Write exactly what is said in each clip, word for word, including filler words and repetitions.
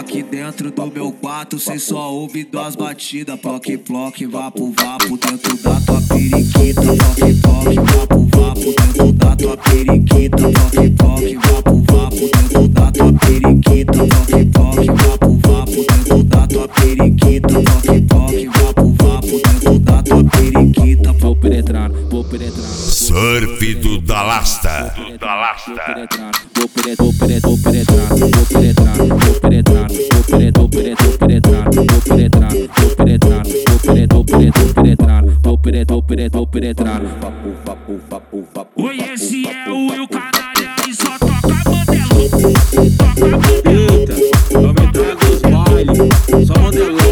Aqui dentro do meu quarto cê só ouve duas batidas. Ploque, ploque, vapo, vapo dentro da tua periquita. Ploque, ploque, vapo, vapo dentro da tua periquita. Ploque, ploque, vapo, vapo dentro da tua periquita. Ploque, ploque, vapo, vapo dentro da tua periquita. Ploque, ploque, vapo, vapo dentro da tua periquita. Vou penetrar, vou penetrar. Surf do Dalasta. Do Dalasta. Vou penetrar, vou penetrar, vou penetrar, vou penetrar, vou penetrar, vou penetrar, vou penetrar, vou penetrar, vou penetrar, vou penetrar, vou penetrar, vou penetrar, vou penetrar. Oi, esse é o Will Canalha e só toca modelão. Toca modelão. Eita, vamos entrar nos bailes, só modelão.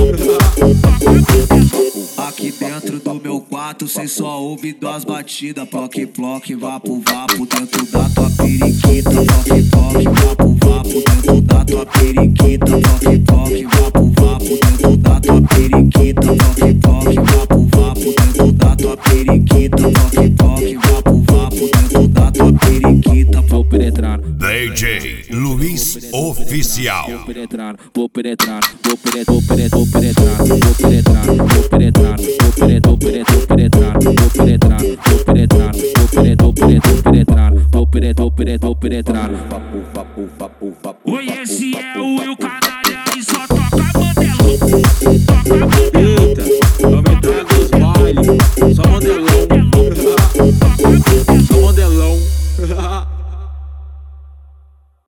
Aqui dentro do meu quarto cê só ouve duas batidas. Ploque, ploque, vapo, vapo dentro da tua periquita. Ploque, ploque, vapo, vapo dentro da tua periquita. Ploque, ploque, vapo, vapo dentro da tua periquita. Ploque, ploque, vapo, vapo dentro da tua periquita. Ploque, ploque, vapo, vapo dentro da tua periquita. Vou penetrar. D J Luiz Oficial. Vou penetrar, vou penetrar, vou penetrar, vou penetrar, vou penetrar, vou penetrar, vou penetrar, vou penetrar, vou penetrar, vou penetrar, vou penetrar, vou penetrar, vou penetrar, vou penetrar, vou penetrar, vou penetrar. Oi, esse é o Will Canalha e só toca modelão. Toca modelão.